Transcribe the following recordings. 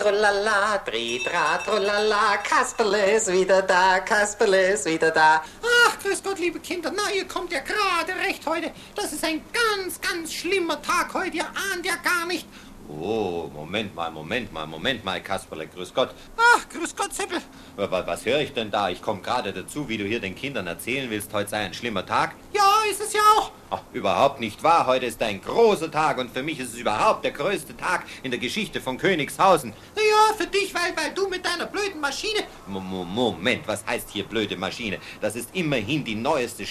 trullala, Dredra, trullala, Kasperle ist wieder da, Kasperle ist wieder da. Ach, grüß Gott, liebe Kinder, na, ihr kommt ja gerade recht heute. Das ist ein ganz, ganz schlimmer Tag heute, ihr ahnt ja gar nicht. Oh, Moment mal, Kasperle, grüß Gott. Ach, grüß Gott, Seppel. Was höre ich denn da? Ich komme gerade dazu, wie du hier den Kindern erzählen willst, heute sei ein schlimmer Tag. Ja, ist es ja auch. Ach, überhaupt nicht wahr. Heute ist ein großer Tag und für mich ist es überhaupt der größte Tag in der Geschichte von Königshausen. Ja, für dich, weil du mit deiner blöden Maschine... Moment, was heißt hier blöde Maschine? Das ist immerhin die neueste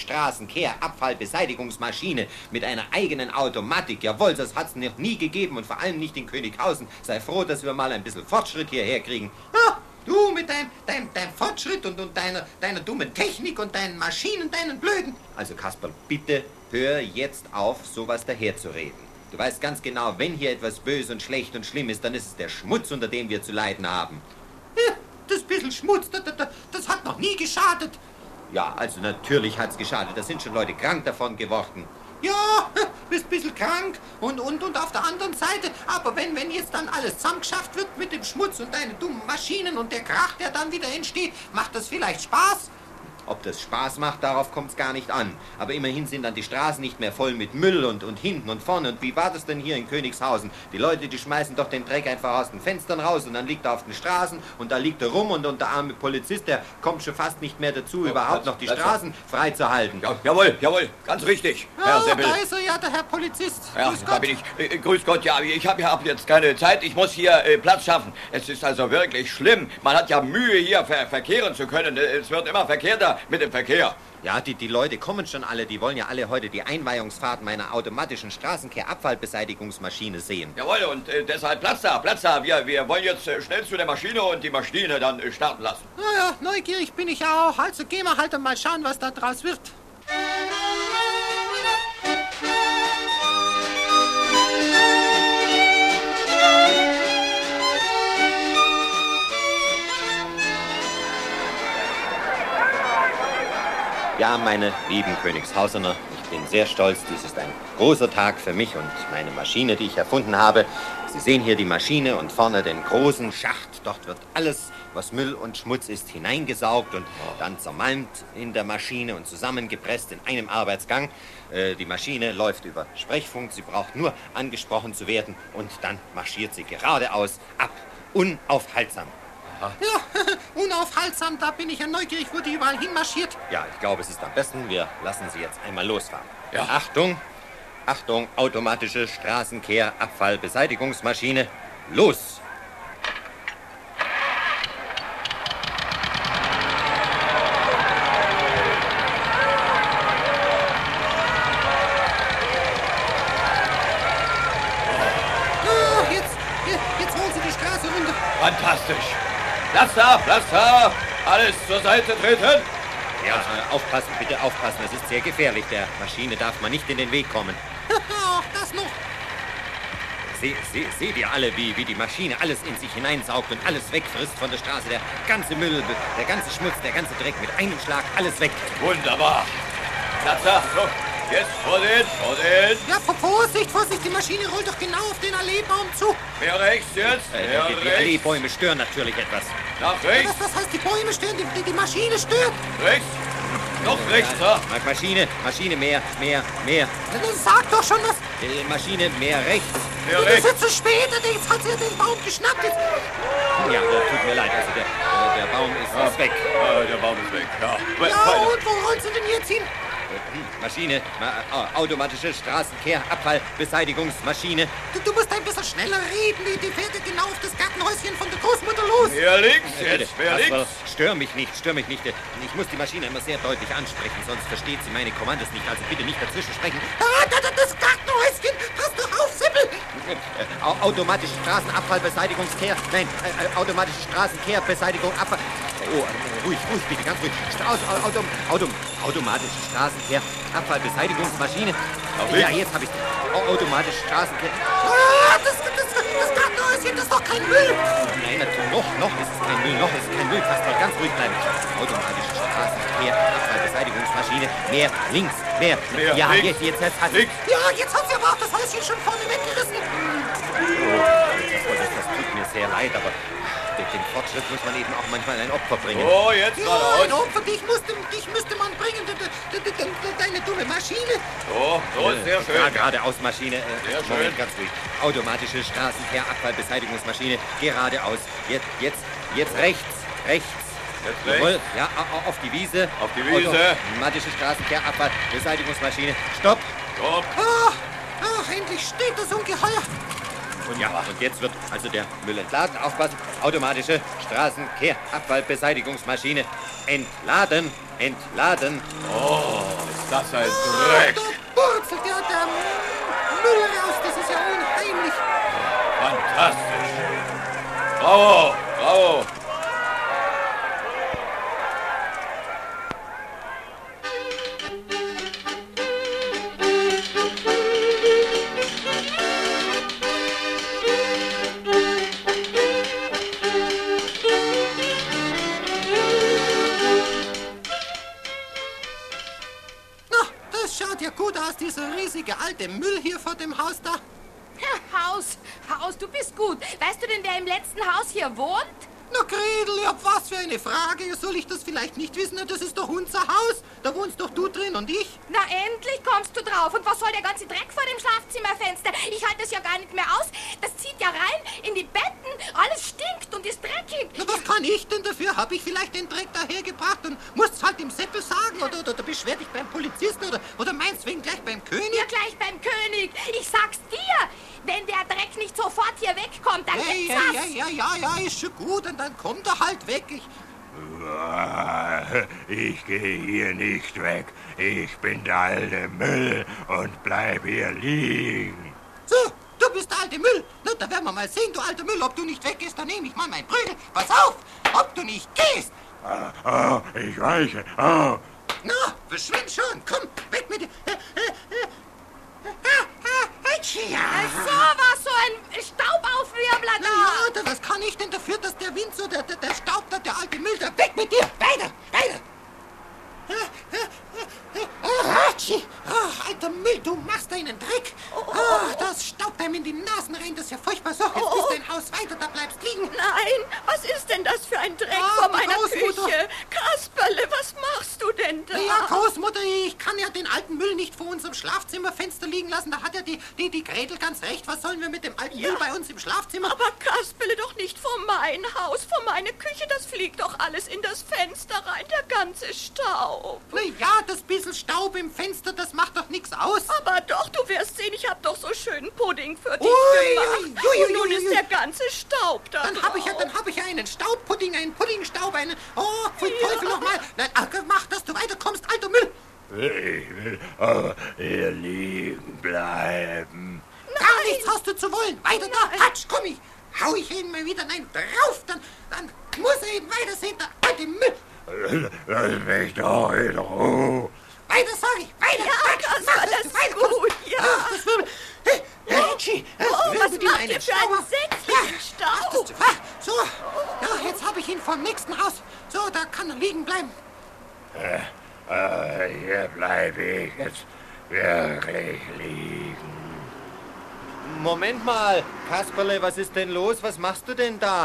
Straßenkehr-Abfallbeseitigungsmaschine mit einer eigenen Automatik. Jawohl, das hat's noch nie gegeben und vor allem nicht in Könighausen. Sei froh, dass wir mal ein bisschen Fortschritt hierher kriegen. Ah, du mit deinem Fortschritt und deiner dummen Technik und deinen Maschinen, deinen blöden... Also Kasperl, bitte hör jetzt auf, sowas daherzureden. Du weißt ganz genau, wenn hier etwas böse und schlecht und schlimm ist, dann ist es der Schmutz, unter dem wir zu leiden haben. Ja, das bisschen Schmutz, das hat noch nie geschadet. Ja, also natürlich hat's geschadet. Da sind schon Leute krank davon geworden. Ja, bist ein bisschen krank und auf der anderen Seite, aber wenn jetzt dann alles zusammengeschafft wird mit dem Schmutz und deinen dummen Maschinen und der Krach, der dann wieder entsteht, macht das vielleicht Spaß? Ob das Spaß macht, darauf kommt's gar nicht an. Aber immerhin sind dann die Straßen nicht mehr voll mit Müll und hinten und vorne. Und wie war das denn hier in Königshausen? Die Leute, die schmeißen doch den Dreck einfach aus den Fenstern raus und dann liegt er auf den Straßen und da liegt er rum und der arme Polizist, der kommt schon fast nicht mehr dazu, überhaupt noch die Straßen freizuhalten. Ja, jawohl, ganz richtig, Herr Seppel. Da ist er ja, der Herr Polizist. Ja, Grüß da Gott. bin ich. Grüß Gott, ja, ich habe jetzt keine Zeit. Ich muss hier Platz schaffen. Es ist also wirklich schlimm. Man hat ja Mühe, hier verkehren zu können. Es wird immer verkehrter mit dem Verkehr. Ja, die Leute kommen schon alle, die wollen ja alle heute die Einweihungsfahrt meiner automatischen Straßenkehr-Abfallbeseitigungsmaschine sehen. Jawohl, und deshalb Platz da. Wir wollen jetzt schnell zu der Maschine und die Maschine dann starten lassen. Naja, neugierig bin ich auch. Also gehen wir halt mal schauen, was da draus wird. Ja, meine lieben Königshausener, ich bin sehr stolz. Dies ist ein großer Tag für mich und meine Maschine, die ich erfunden habe. Sie sehen hier die Maschine und vorne den großen Schacht. Dort wird alles, was Müll und Schmutz ist, hineingesaugt und dann zermalmt in der Maschine und zusammengepresst in einem Arbeitsgang. Die Maschine läuft über Sprechfunk. Sie braucht nur angesprochen zu werden und dann marschiert sie geradeaus ab, unaufhaltsam. Ja, unaufhaltsam, da bin ich ja neugierig, wo die überall hinmarschiert. Ja, ich glaube, es ist am besten, wir lassen sie jetzt einmal losfahren. Ja. Achtung, automatische Straßenkehr-Abfallbeseitigungsmaschine, los! Jetzt holen sie die Straße runter. Fantastisch. Platz da. Alles zur Seite treten. Ja, aufpassen, bitte aufpassen, es ist sehr gefährlich. Der Maschine darf man nicht in den Weg kommen. Ach, das noch. Seht ihr alle, wie die Maschine alles in sich hineinsaugt und alles wegfrisst von der Straße? Der ganze Müll, der ganze Schmutz, der ganze Dreck mit einem Schlag, alles weg. Wunderbar. Platz da. So, jetzt Vorsicht. Ja, Vorsicht, die Maschine rollt doch genau auf den Alleebaum zu. Mehr rechts jetzt. Mehr Die rechts. Alleebäume stören natürlich etwas. Nach rechts. Was heißt, die Bäume stören, die Maschine stört? Rechts. Noch rechts, da. Maschine, mehr. Dann sag doch schon was. Maschine, mehr rechts. Mehr Das rechts. ist zu spät, jetzt hat sie ja den Baum geschnappt. Jetzt. Ja, tut mir leid, also der Baum ist weg. Der Baum ist weg, ja. Ja, und wo rollt sie denn jetzt hin? Maschine, automatische Straßenkehr-Abfallbeseitigungsmaschine. Du musst ein bisschen schneller reden. Die fährt ja genau auf das Gartenhäuschen von der Großmutter los. Mehr links jetzt. Mehr Kasperl, links. stör mich nicht. Ich muss die Maschine immer sehr deutlich ansprechen, sonst versteht sie meine Kommandos nicht. Also bitte nicht dazwischen sprechen. Das Gartenhäuschen. Pass doch auf, Sippel. Automatische Straßenabfallbeseitigungskehr. Nein, automatische Straßenkehrbeseitigung, Abfall. Oh, ruhig, bitte, ganz ruhig. Automatische Straßenkehr-Abfallbeseitigungsmaschine. Ja, jetzt habe ich automatische Straßenkehr. Das Gartenhäuschen, das ist doch kein Müll. Nein, natürlich, noch ist es kein Müll. Kasperl, ganz ruhig bleiben. Automatische Straßenkehr-Abfallbeseitigungsmaschine. Mehr links, mehr. Ja, links. jetzt hat Links. Ja, jetzt hat sie aber auch das Häuschen schon vorne weggerissen. Oh, Kasperl, das tut mir sehr leid, aber durch den Fortschritt muss man eben auch manchmal ein Opfer bringen. Oh, jetzt Ja, geradeaus. ein Opfer, dich müsste man bringen, deine dumme Maschine. So ist sehr schön. Ja, geradeaus Maschine. Sehr Moment, schön. ganz ruhig. Automatische Straßenkehrabfallbeseitigungsmaschine. Geradeaus. Jetzt rechts. Jetzt Jawohl. rechts. Ja, auf die Wiese. Auf die Wiese. Automatische Straßenkehrabfallbeseitigungsmaschine. Stopp. Stopp. Endlich steht das Ungeheuer. Und ja, und jetzt wird also der Müll entladen. Aufpassen. Automatische Straßenkehrabfallbeseitigungsmaschine. Entladen. Ist das ein Dreck. Da purzelt ja der Müll raus. Das ist ja unheimlich. Fantastisch. Bravo. Na, das schaut ja gut aus, dieser riesige alte Müll hier vor dem Haus da. Haus, du bist gut. Weißt du denn, wer im letzten Haus hier wohnt? Na, Gretel, ja, was für eine Frage. Soll ich das vielleicht nicht wissen? Na, das ist doch unser Haus. Da wohnst doch du drin und ich. Na, endlich kommst du drauf. Und was soll der ganze Dreck vor dem Schlafzimmerfenster? Ich halte das ja gar nicht mehr aus. Das zieht ja rein in die Betten. Alles stinkt und ist dreckig. Na, was kann ich denn dafür? Habe ich vielleicht den Dreck dahergebracht und musst's halt dem Seppel sagen? Oder beschwer dich beim Polizisten? Oder meinst wegen gleich beim König? Ja, gleich beim König. Ich sag's dir. Wenn der Dreck nicht sofort hier wegkommt, dann gibt's was. Ja, ist schon gut. Und dann kommt er halt weg. Ich gehe hier nicht weg. Ich bin der alte Müll und bleib hier liegen. So, du bist der alte Müll. Na, da werden wir mal sehen, du alter Müll. Ob du nicht weggehst, dann nehme ich mal mein Prügel. Pass auf, ob du nicht gehst. Ich weiche. Oh. Na, verschwind schon. Komm, weg mit dir. Ja. So was, so ein Staubaufwirbler da. Ja, was kann ich denn dafür, dass der Wind so, der Staub, der alte Müll, da weg mit dir. Weiter. Alter Müll, du machst einen Dreck. Das staubt einem in die Nasen rein, das ist ja furchtbar. So, jetzt ist dein Haus weiter, da bleibst liegen. Nein, was ist denn das für ein Dreck Ah, vor meiner Großmutter. Küche? Kasperle, was machst du denn da? Ja, Großmutter, ich kann ja den alten Müll nicht vor unserem Schlafzimmerfenster liegen lassen. Da hat ja die Gretel ganz recht. Was sollen wir mit dem alten Müll bei uns im Schlafzimmer? Aber Kasperle, doch nicht vor mein Haus, vor meine Küche. Das fliegt doch alles in das Fenster rein, der ganze Staub. Na ja, das bisschen Staub im Fenster, das macht doch nichts aus. Aber doch, du wirst sehen, ich hab doch so schönen Pudding für dich Ui, gemacht. ui, ui, Und nun ui, ist ui. der ganze Staub da Dann drauf. habe ich ja einen Staubpudding, einen Puddingstaub, einen... Oh, pfui Teufel nochmal. Nein, mach, dass du weiterkommst, alter Müll. Ich will aber hier liegen bleiben. Gar nichts hast du zu wollen. Weiter da, Hatsch, komm ich. Hau ich ihn mal wieder einen drauf, dann muss er eben weiter sehen, der alte Müll. Lass mich doch in Ruhe. Weiter, sag ich, weiter. Ja, Hatsch, Kasper, mach, dass das du ist weiterkommst. gut, ja. Ach, das Wirbel. Hey, Hatschi, das Oh, was wirbelt ihm macht ihr für einen Staub. sätzlichen Ach, Staub? So, ja, jetzt habe ich ihn vom nächsten Haus. So, da kann er liegen bleiben. Hier bleibe ich jetzt wirklich liegen. Moment mal, Kasperle, was ist denn los? Was machst du denn da?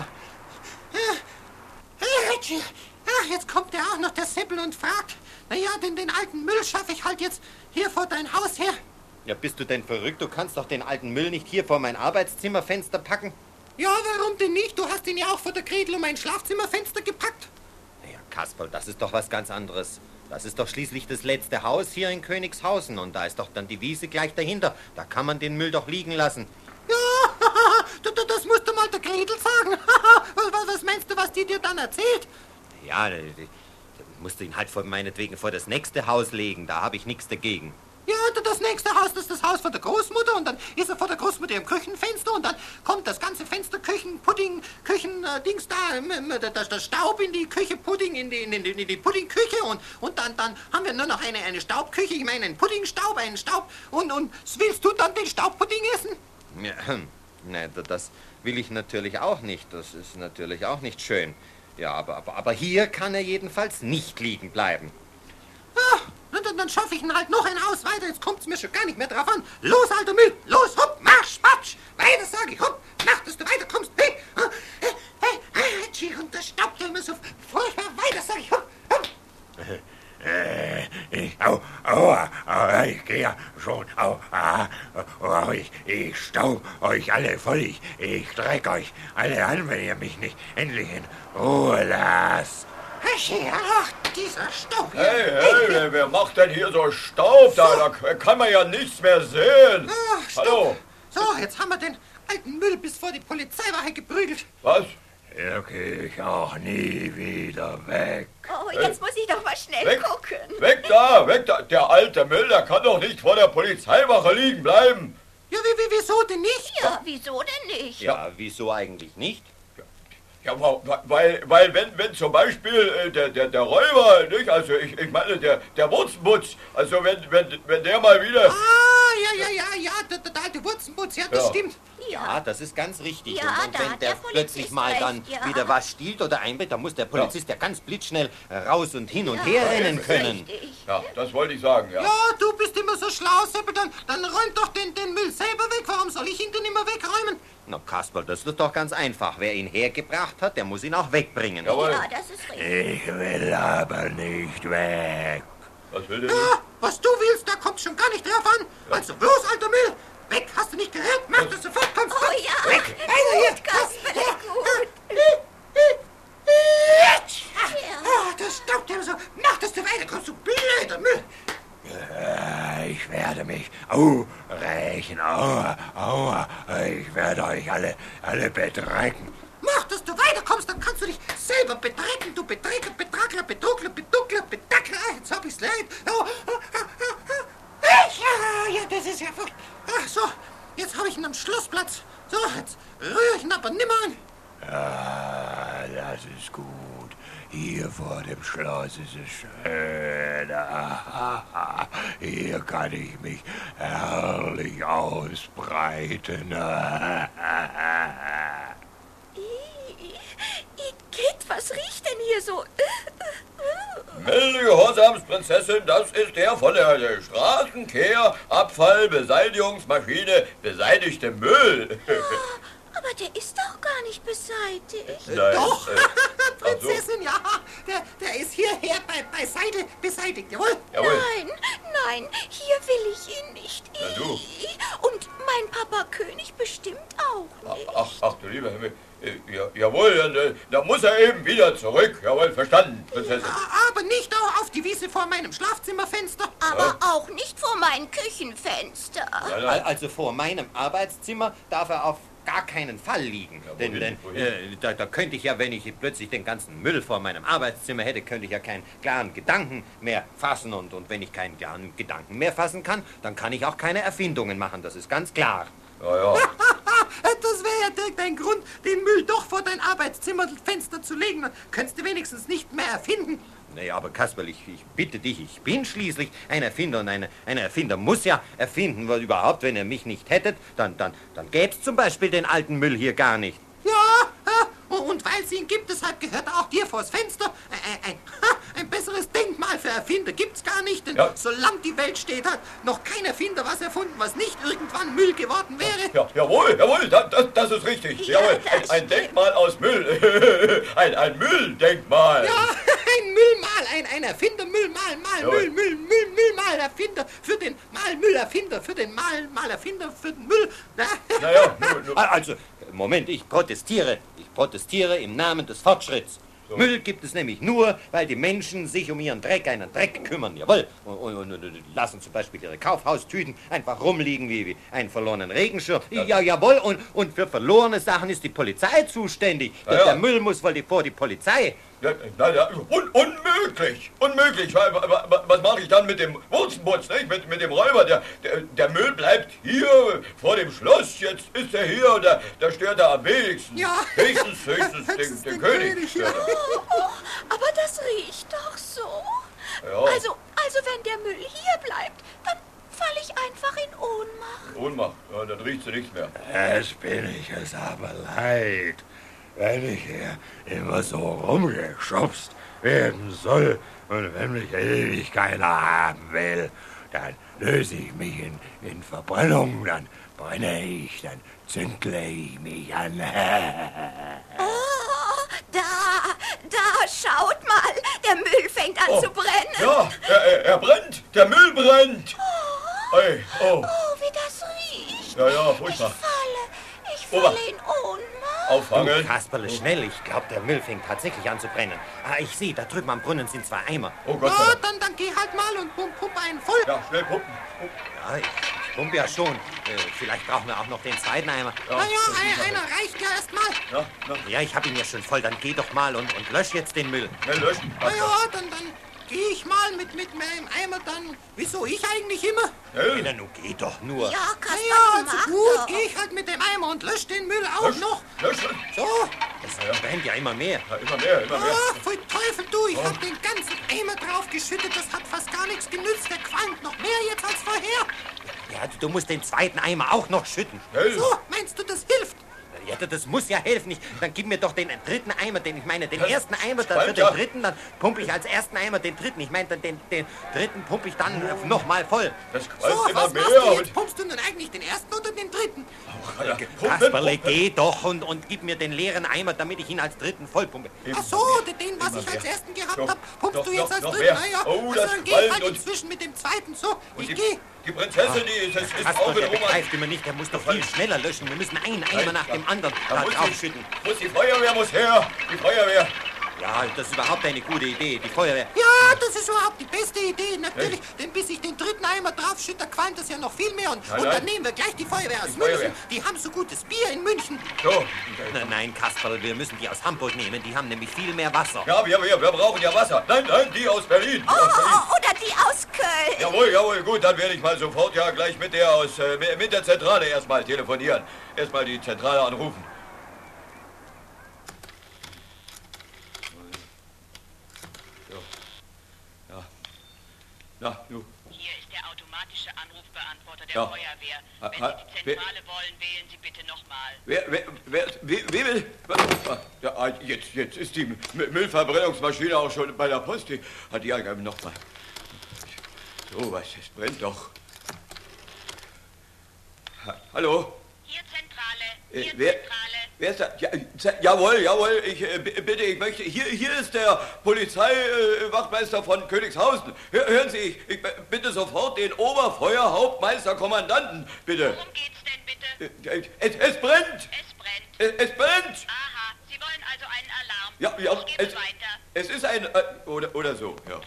Hey, Hatschi, jetzt kommt ja auch noch der Seppel und fragt. Naja, den alten Müll schaffe ich halt jetzt hier vor dein Haus her. Ja, bist du denn verrückt? Du kannst doch den alten Müll nicht hier vor mein Arbeitszimmerfenster packen. Ja, warum denn nicht? Du hast ihn ja auch vor der Gretel um mein Schlafzimmerfenster gepackt. Naja, Kasperl, das ist doch was ganz anderes. Das ist doch schließlich das letzte Haus hier in Königshausen und da ist doch dann die Wiese gleich dahinter. Da kann man den Müll doch liegen lassen. Ja, das musst du mal der Gretel sagen. Was meinst du, was die dir dann erzählt? Ja, da musst du ihn halt meinetwegen vor das nächste Haus legen. Da habe ich nichts dagegen. Ja, das nächste Haus, das ist das Haus von der Großmutter und dann ist er vor der Großmutter im Küchenfenster und dann kommt das ganze Fenster, Dings da, der Staub in die Küche, Pudding in die Puddingküche und dann haben wir nur noch eine Staubküche, ich meine einen Puddingstaub, einen Staub und willst du dann den Staubpudding essen? Ja, nein, das will ich natürlich auch nicht. Das ist natürlich auch nicht schön. Ja, aber hier kann er jedenfalls nicht liegen bleiben. Ja, dann schaffe ich ihn halt noch ein Haus weiter. Jetzt kommt's mir schon gar nicht mehr drauf an. Los, alter Müll, los, hopp, marsch, patsch. Weiter, sag ich, hopp, mach, dass du weiterkommst. ich gehe ja schon. Ich staub euch alle voll. Ich dreck euch alle an, wenn ihr mich nicht endlich in Ruhe lasst. Ach, dieser Staub hier. Hey, wer macht denn hier so Staub? Da kann man ja nichts mehr sehen. Ach, Staub. Hallo? So, jetzt haben wir den alten Müll bis vor die Polizeiwache geprügelt. Was? Hier geh ich auch nie wieder weg. Oh, jetzt muss ich doch mal schnell Weg. gucken. Weg da! Der alte Müll, der kann doch nicht vor der Polizeiwache liegen bleiben. Ja, wieso denn nicht? Ja, wieso denn nicht? Ja, wieso eigentlich nicht? Ja, weil wenn zum Beispiel der Räuber, nicht? Also ich meine der Wurzenbutz, also wenn der mal wieder... Ja, der alte Wurzenbutz, ja, das stimmt. Ja, das ist ganz richtig. Ja, und da wenn hat der der Polizist plötzlich mal dann recht, ja. wieder was stiehlt oder einbricht, dann muss der Polizist ja ganz blitzschnell raus und hin und her rennen können. Richtig. Ja, das wollte ich sagen, ja. Ja, du bist immer so schlau, Seppel, dann räum doch den Müll selber weg. Warum soll ich ihn denn immer wegräumen? Na, Kasperl, das ist doch ganz einfach. Wer ihn hergebracht hat, der muss ihn auch wegbringen. Jawohl. Ja, das ist richtig. Ich will aber nicht weg. Was will der? Ja, was du willst, da kommt schon gar nicht drauf an. Also bloß, alter Müll, weg, hast du nicht gehört? Mach das sofort, kommst Oh ja, weg. gut, Kasperle, gut. Das staubt ja so. Mach, dass du weiterkommst, du blöder Müll. Ich werde mich rächen. Ich werde euch alle bedrecken. Mach, dass du weiterkommst, dann kannst du dich selber bedrecken, du Bedrecker, Betrackler, Beduckler, Bedackler. Jetzt hab ich's leid. Ja, das ist ja furchtbar. Ach so, jetzt habe ich ihn am Schlossplatz. So, jetzt rühre ich ihn aber nimmer an. Ja, das ist gut. Hier vor dem Schloss ist es schön. Hier kann ich mich herrlich ausbreiten. Igitt, was riecht denn hier so? Milde Gehorsamsprinzessin, das ist der von der Straßenkehr-Abfallbeseitigungsmaschine beseitigte Müll. Aber der ist doch gar nicht beseitigt. Nein, Doch, ach so. Prinzessin, ja, der ist hierher beiseite beseitigt, jawohl. Jawohl. Nein, hier will ich ihn nicht. Na du. Und mein Papa König bestimmt auch nicht. Ach du lieber Himmel. Jawohl, dann muss er eben wieder zurück. Jawohl, verstanden, Prinzessin. Aber nicht auf die Wiese vor meinem Schlafzimmerfenster. Aber auch nicht vor mein Küchenfenster. Also vor meinem Arbeitszimmer darf er auf gar keinen Fall liegen. Ja, denn wohin? da könnte ich ja, wenn ich plötzlich den ganzen Müll vor meinem Arbeitszimmer hätte, könnte ich ja keinen klaren Gedanken mehr fassen. Und wenn ich keinen klaren Gedanken mehr fassen kann, dann kann ich auch keine Erfindungen machen. Das ist ganz klar. Ja. Das wäre ja direkt ein Grund, den Müll doch vor dein Arbeitszimmerfenster zu legen. Dann könntest du wenigstens nicht mehr erfinden. Nee, aber Kasperl, ich bitte dich, ich bin schließlich ein Erfinder und ein Erfinder muss ja erfinden, weil überhaupt, wenn ihr mich nicht hättet, dann gäb's zum Beispiel den alten Müll hier gar nicht. Ja, und weil es ihn gibt, deshalb gehört er auch dir vors Fenster. Ein besseres Denkmal für Erfinder gibt's gar nicht, denn solange die Welt steht, hat noch kein Erfinder was erfunden, was nicht irgendwann Müll geworden wäre. Ja, jawohl, das ist richtig. Ja, Jawohl, das ein stimmt. Denkmal aus Müll. ein Mülldenkmal. Ja, ein Müllmal, ein Erfinder, Müllmal, Jawohl. Müllmal, Erfinder für den Müllerfinder, für den Malerfinder, für den Müll. Naja, nur. Also, Moment, ich protestiere. Ich protestiere im Namen des Fortschritts. So. Müll gibt es nämlich nur, weil die Menschen sich um ihren einen Dreck kümmern, jawohl. Und lassen zum Beispiel ihre Kaufhaustüten einfach rumliegen wie einen verlorenen Regenschirm. Ja, jawohl. Und für verlorene Sachen ist die Polizei zuständig. Ja. Der Müll muss wohl vor die Polizei. Ja, unmöglich. Was mache ich dann mit dem Wurzenbutz, nicht? Mit dem Räuber? Der Müll bleibt hier vor dem Schloss. Jetzt ist er hier und da stört er am wenigsten. Ja. Höchstens den König. Ja. Aber das riecht doch so. Ja. Also wenn der Müll hier bleibt, dann falle ich einfach in Ohnmacht. Ohnmacht, ja, dann riecht sie nichts mehr. Es bin ich es aber leid, wenn ich hier immer so rumgeschubst werden soll und wenn mich ewig keiner haben will, dann löse ich mich in Verbrennung, dann brenne ich, dann zündle ich mich an. Oh, da, schaut mal, der Müll fängt an zu brennen. Ja, er brennt. Der Müll brennt! Ey, oh. Oh, wie das riecht. Ja, furchtbar. Ich falle in Ohnmacht. Auffangen. Kasperle, schnell. Ich glaube, der Müll fängt tatsächlich an zu brennen. Ich sehe, da drüben am Brunnen sind 2 Eimer. Oh Gott. Ja, dann geh halt mal und pump einen voll. Ja, schnell pumpen. Ja, ich pumpe ja schon. Vielleicht brauchen wir auch noch den 2. Eimer. Naja, einer reicht ja erst mal. Ja, ich habe ihn ja schon voll. Dann geh doch mal und lösch jetzt den Müll. Schnell löschen. Naja, dann gehe ich mal mit meinem Eimer dann. Wieso ich eigentlich immer? Ja, nun geh doch nur. Ja, Kasperle, Naja, also mach gut, doch. gehe ich halt mit dem Eimer und lösch den Müll auch noch. Löschen. So. Das brennt ja immer mehr. Ja, immer mehr. Ah, pfui Teufel, du, ich hab den ganzen Eimer draufgeschüttet. Das hat fast gar nichts genützt. Der qualmt noch mehr jetzt als vorher. Ja, du musst den 2. Eimer auch noch schütten. Schnell. So, meinst du, das hilft? Ja, das muss ja helfen. Dann gib mir doch den 3. Eimer, den 1. Eimer, dann für spaltet den ja. 3., dann pumpe ich als 1. Eimer den 3. Ich meine, den 3. pumpe ich dann noch mal voll. Das So, qualmt immer was machst mehr. du jetzt? Pumpst du denn eigentlich den 1. oder den 3.? Kasperle, geh doch und gib mir den leeren Eimer, damit ich ihn als 3. vollpumpe. Ach so, den, was ich als 1. gehabt Doch, hab, pumpst doch, du jetzt noch- als noch 3. mehr. Naja, Oh, also das dann geh ich halt qualmt und- inzwischen mit dem 2. So, ich Die, geh. die Prinzessin, die ist auch Kasperle, in der Oma. begreift immer nicht, der muss doch viel schneller löschen. Wir müssen einen Eimer nach dem anderen da draufschütten. Die Feuerwehr muss her. Die Feuerwehr. Ja, das ist überhaupt eine gute Idee, die Feuerwehr. Ja, das ist überhaupt die beste Idee, natürlich. Denn bis ich den 3. Eimer draufschütte, qualmt das ja noch viel mehr. Und dann nehmen wir gleich die Feuerwehr aus Feuerwehr. München. Die haben so gutes Bier in München. So. Nein, Kasperle, wir müssen die aus Hamburg nehmen. Die haben nämlich viel mehr Wasser. Ja, wir brauchen ja Wasser. Nein, die aus Berlin. Die aus Berlin. Oder die aus Köln. Jawohl, gut, dann werde ich mal sofort ja gleich mit der Zentrale erstmal telefonieren. Erstmal die Zentrale anrufen. Na, nu. Hier ist der automatische Anrufbeantworter der Ja. Feuerwehr. Ah, Wenn ah, Sie die Zentrale wollen, wählen Sie bitte nochmal. Wie will? Ja, jetzt ist die Müllverbrennungsmaschine auch schon bei der Post. Die hat die Angabe nochmal. So, was, es brennt doch. Hallo? Hier Zentrale, Wer ist da? Ja, jawohl, bitte, ich möchte, hier ist der Polizeiwachtmeister von Königshausen. Hören Sie, ich bitte sofort den Oberfeuerhauptmeister Kommandanten, bitte. Worum geht's denn bitte? Es brennt! Es brennt. Es brennt! Aha, Sie wollen also einen Alarm. Ja, Ich gebe weiter. es ist ein, oder so, ja.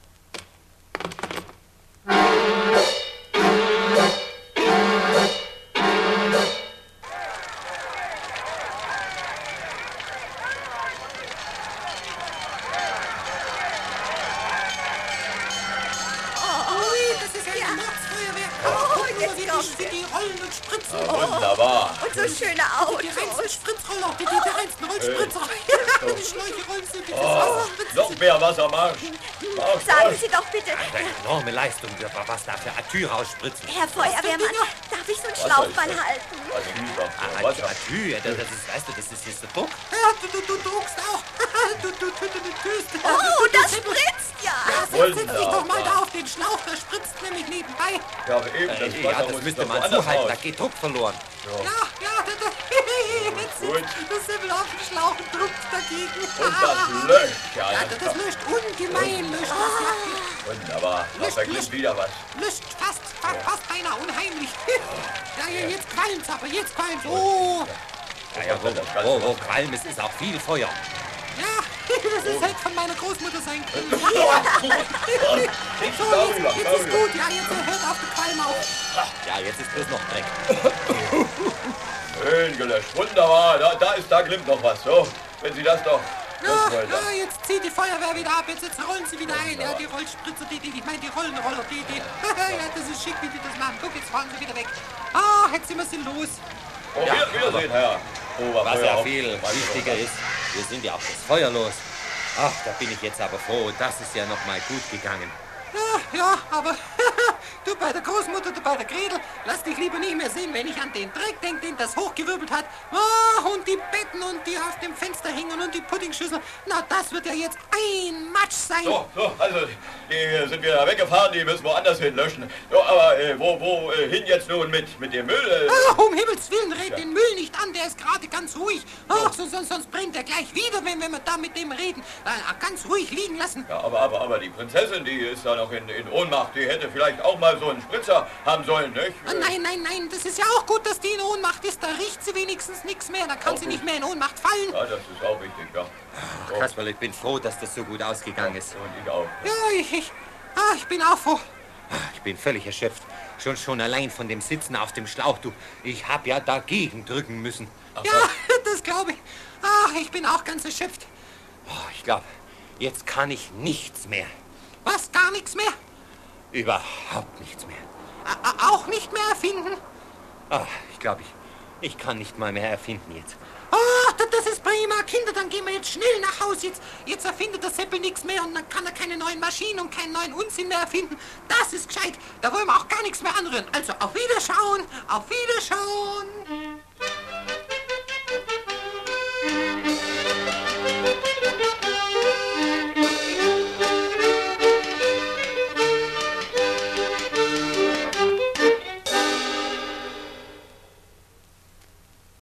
Ui, das ist ja eine Mordsfeuerwehr. Guck nur, jetzt wie kommt die rollen und spritzen. Wunderbar. Und so schöne Die Autos. reinsten Spritzroller, die reinsten Rollspritzer. Die Schläuche rollen sie bis ins Wasser spritzen. Noch mehr Wassermarsch. Sagen Sie doch bitte, Eine enorme Leistung, was da für Atü rausspritzen. Herr Feuerwehrmann, darf ich so einen Schlauchball halten? Atü, das ist, weißt du, das ist der Druck. Ja, du druckst auch. Du tust. Oh, das spritzt ja. Setz dich doch mal da auf den Schlauch, der spritzt nämlich nebenbei. Ja, aber eben, Ja, das müsste man zuhalten, da geht Druck verloren. Ja, jetzt sitzt der Simmel auf dem Schlauch und druckt dagegen. Und das löscht, ja. Ja, das löscht ungemein, löscht das. Wunderbar. Da vergisst wieder was. Löscht fast beinahe unheimlich. Ja, jetzt qualmt's aber, jetzt qualmt's. Oh, Ja, wo Qualm ist, ist auch viel Feuer. ja, das ist halt von meiner Großmutter sein Kind. So, jetzt ist gut, ja, jetzt hört auf der Qualm auf. Ja, jetzt ist bloß noch Dreck. Schön gelöscht. Wunderbar. Da glimmt noch was. So, wenn Sie das doch. Ja, jetzt zieht die Feuerwehr wieder ab, jetzt rollen sie wieder ein. Ja, die Rollspritzer, ich meine die Rollenroller, ja, das ist schick, wie die das machen. Guck, jetzt fahren sie wieder weg. Ah, jetzt sind wir sie los. Oh, Wiedersehen, Herr. Was ja viel wichtiger ist, wir sind ja auch das Feuer los. Ach, da bin ich jetzt aber froh, das ist ja noch mal gut gegangen. Ja, aber Du bei der Großmutter, du bei der Gretel, lass dich lieber nicht mehr sehen, wenn ich an den Dreck denke, den das hochgewirbelt hat. Oh, und die Betten und die auf dem Fenster hängen und die Puddingschüssel. Na, das wird ja jetzt ein Matsch sein. So, also, die sind wieder weggefahren, die müssen woanders hin löschen. So, aber wo hin jetzt nun mit dem Müll? Um Himmels Willen, red den Müll nicht an, der ist gerade ganz ruhig. Ach, sonst brennt er gleich wieder, wenn wir da mit dem reden. Ganz ruhig liegen lassen. Ja, aber die Prinzessin, die ist da noch in Ohnmacht. Die hätte vielleicht auch mal so einen Spritzer haben sollen, nicht? Nein, das ist ja auch gut, dass die in Ohnmacht ist. Da riecht sie wenigstens nichts mehr. Da kann auch sie gut. nicht mehr in Ohnmacht fallen. Ja, das ist auch wichtig, ja. Ach, Kasperl, ich bin froh, dass das so gut ausgegangen ist. Und ich auch. Ja, ich bin auch froh. Ich bin völlig erschöpft. Schon allein von dem Sitzen auf dem Schlauch, du. Ich hab ja dagegen drücken müssen. Ja, das glaube ich. Ach, ich bin auch ganz erschöpft. Oh, ich glaube, jetzt kann ich nichts mehr. Was, gar nichts mehr? Überhaupt nichts mehr. Auch nicht mehr erfinden? Ich glaube, ich kann nicht mal mehr erfinden jetzt. Oh, das ist prima. Kinder, dann gehen wir jetzt schnell nach Hause. Jetzt erfindet der Seppel nichts mehr und dann kann er keine neuen Maschinen und keinen neuen Unsinn mehr erfinden. Das ist gescheit. Da wollen wir auch gar nichts mehr anrühren. Also, auf Wiederschauen. Auf Wiederschauen.